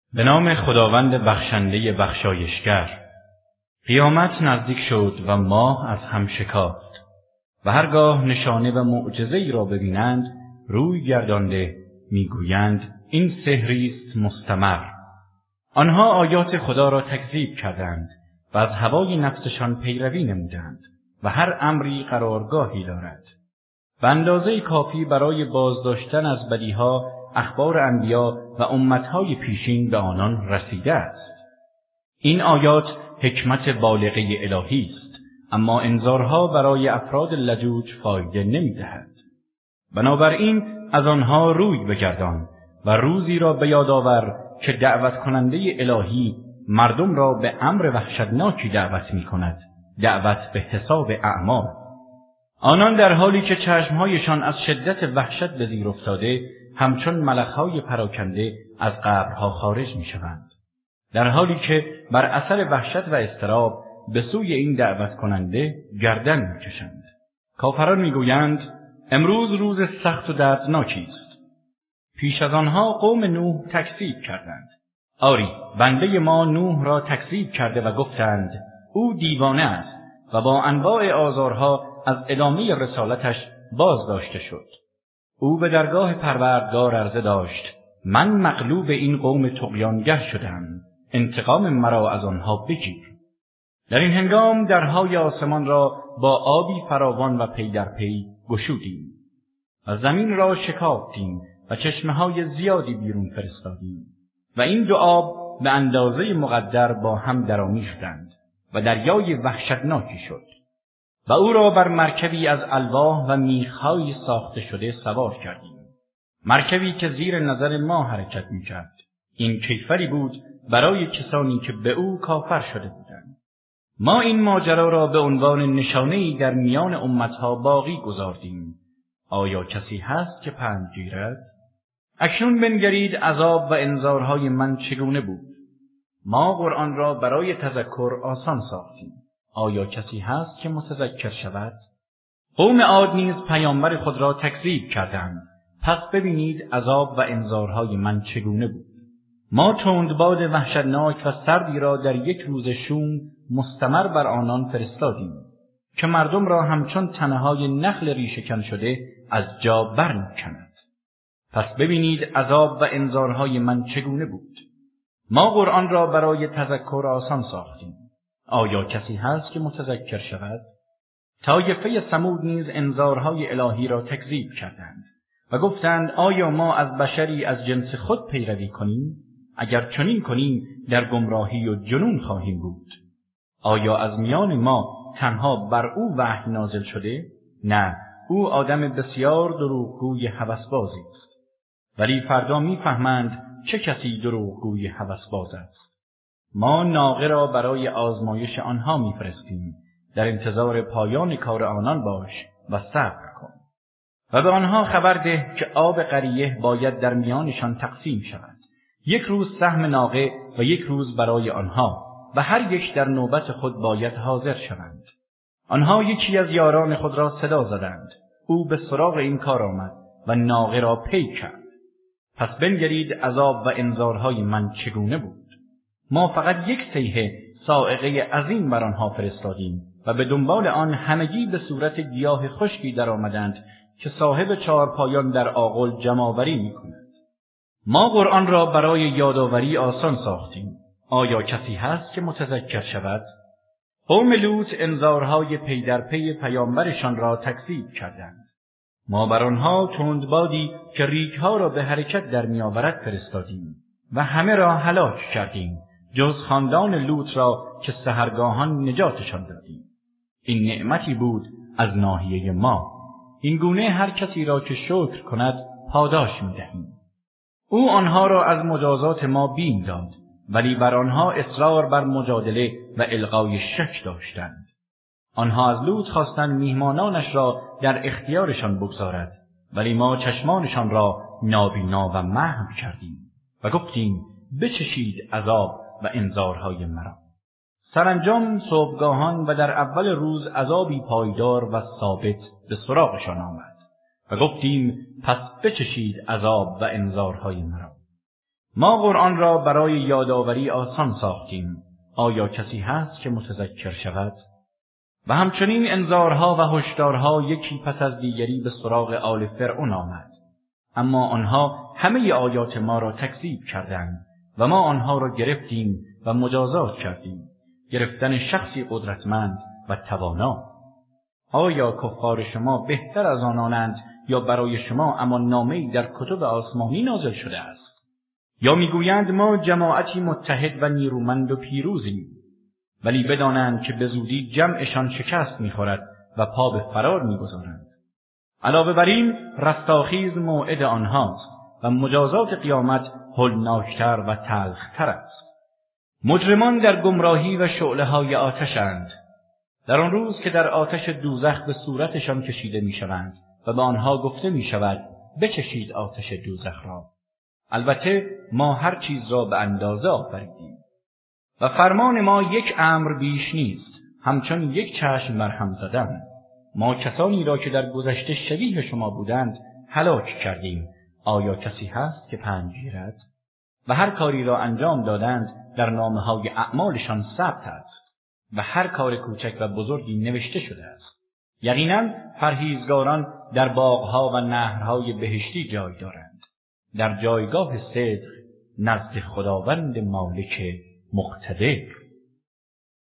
به نام خداوند بخشنده بخشایشگر. قیامت نزدیک شد و ماه از هم شکافت و هرگاه نشانه و معجزه‌ای را ببینند روی گردانده میگویند این سحری است مستمر. آنها آیات خدا را تکذیب کردند و از هوای نفسشان پیروی نمودند و هر امری قرارگاهی دارد. به اندازه کافی برای بازداشتن از بدیها اخبار انبیا و امتهای پیشین به آنان رسیده است. این آیات حکمت بالغه الهی است، اما انذارها برای افراد لجوج فایده نمی‌دهد. بنابراین از آنها روی بگردان و روزی را به یاد آور که دعوت کننده الهی مردم را به امر وحشتناکی دعوت می‌کند، دعوت به حساب اعمال. آنان در حالی که چشمهایشان از شدت وحشت به زیر افتاده همچون ملخ‌های پراکنده از قبرها خارج می‌شوند، در حالی که بر اثر وحشت و اضطراب به سوی این دعوت کننده گردن می‌کشند. کافران می‌گویند امروز روز سخت و دردناکی است. پیش از آنها قوم نوح تکذیب کردند. آری، بنده ما نوح را تکذیب کرده و گفتند او دیوانه است و با انواع آزارها از ادامه رسالتش باز داشته شد. او به درگاه پروردگار عرضه داشت من مغلوب این قوم طغیانگر شدم، انتقام مرا از آنها بگیر. در این هنگام درهای آسمان را با آبی فراوان و پی در پی گشودیم و زمین را شکافتیم و چشمه‌های زیادی بیرون فرستادیم و این دو آب به اندازه مقدر با هم درآمیختند و دریای وحشتناکی شد و او را بر مرکبی از الواح و میخ‌های ساخته شده سوار کردیم، مرکبی که زیر نظر ما حرکت می‌کرد. این کیفری بود برای کسانی که به او کافر شده بودند. ما این ماجرا را به عنوان نشانه‌ای در میان امتها باقی گذاردیم. آیا کسی هست که پند گیرد؟ اکنون بنگرید عذاب و انذارهای من چگونه بود. ما قرآن را برای تذکر آسان ساختیم. آیا کسی هست که متذکر شود؟ قوم عاد نیز پیامبر خود را تکذیب کردند. پس ببینید عذاب و انذارهای من چگونه بود. ما تندباد وحشتناک و سردی را در یک روز شوم مستمر بر آنان فرستادیم که مردم را همچون تنه‌های نخل ریشه‌کن شده از جا برمی‌کند. پس ببینید عذاب و انذارهای من چگونه بود. ما قرآن را برای تذکر آسان ساختیم. آیا کسی هست که متذکر شود؟ طایفه ثمود نیز انذارهای الهی را تکذیب کردند و گفتند آیا ما از بشری از جنس خود پیروی کنیم؟ اگر چنین کنیم در گمراهی و جنون خواهیم بود. آیا از میان ما تنها بر او وحی نازل شده؟ نه، او آدم بسیار دروغگوی هوسبازی است. ولی فردا میفهمند چه کسی دروغگوی هوسباز است. ما ناقه را برای آزمایش آنها میفرستیم. در انتظار پایان کار آنان باش و صبر کن. و به آنها خبر ده که آب قریه باید در میانشان تقسیم شود. یک روز سهم ناقه و یک روز برای آنها و هر یک در نوبت خود باید حاضر شوند. آنها یکی از یاران خود را صدا زدند. او به سراغ این کار آمد و ناقه را پی کرد. پس بنگرید عذاب و انذارهای من چگونه بود. ما فقط یک صیحه صاعقه عظیم بر آنها فرستادیم و به دنبال آن همگی به صورت گیاه خشکی در آمدند که صاحب چهارپایان در آغل جمع‌آوری می‌کند. ما قرآن را برای یادآوری آسان ساختیم. آیا کسی هست که متذکر شود؟ قوم لوط انذارهای پی در پی پیامبرشان را تکذیب کردند. ما بر آنها تندبادی که ریگ‌ها را به حرکت در می‌آورد فرستادیم و همه را هلاک کردیم جز خاندان لوط را که سحرگاهان نجاتشان دادیم. این نعمتی بود از ناحیه ما. این گونه هر کسی را که شکر کند پاداش می‌دهیم. او آنها را از مجازات ما بیم داد، ولی بر آنها اصرار بر مجادله و الغای شک داشتند. آنها از لوط خواستند میهمانانش را در اختیارشان بگذارد، ولی ما چشمانشان را نابینا و محو کردیم و گفتیم بچشید عذاب و انذارهای مرا. سرانجام صبحگاهان و در اول روز عذابی پایدار و ثابت به سراغشان آمد و گفتیم پس بچشید عذاب و انذارهای مرا. ما قرآن را برای یادآوری آسان ساختیم. آیا کسی هست که متذکر شود؟ و همچنین انذارها و هشدارها یکی پس از دیگری به سراغ آل فرعون آمد. اما آنها همه آیات ما را تکذیب کردند و ما آنها را گرفتیم و مجازات کردیم. گرفتن شخصی قدرتمند و توانا. آیا کفار شما بهتر از آنانند یا برای شما امان‌نامه‌ای در کتب آسمانی نازل شده است؟ یا میگویند ما جماعتی متحد و نیرومند و پیروزیم، ولی بدانند که به زودی جمعشان شکست می‌خورد و پا به فرار می‌گذارند. علاوه بر این رستاخیز موعد آنهاست و مجازات قیامت هولناکتر و تلختر است. مجرمان در گمراهی و شعله‌های آتشند. در آن روز که در آتش دوزخ به صورتشان کشیده می‌شوند و به آنها گفته می‌شود بچشید آتش دوزخ را. البته ما هر چیز را به اندازه آفریدیم و فرمان ما یک امر بیش نیست، همچون یک چشم مرهم زدن. ما کسانی را که در گذشته شبیه شما بودند هلاک کردیم. آیا کسی هست که پند گیرد؟ و هر کاری را انجام دادند در نامه‌های اعمالشان ثبت است و هر کار کوچک و بزرگی نوشته شده است. یقینا پرهیزگاران در باغ‌ها و نهرهای بهشتی جای دارند، در جایگاه صدق نزد خداوند مالک مقتدر.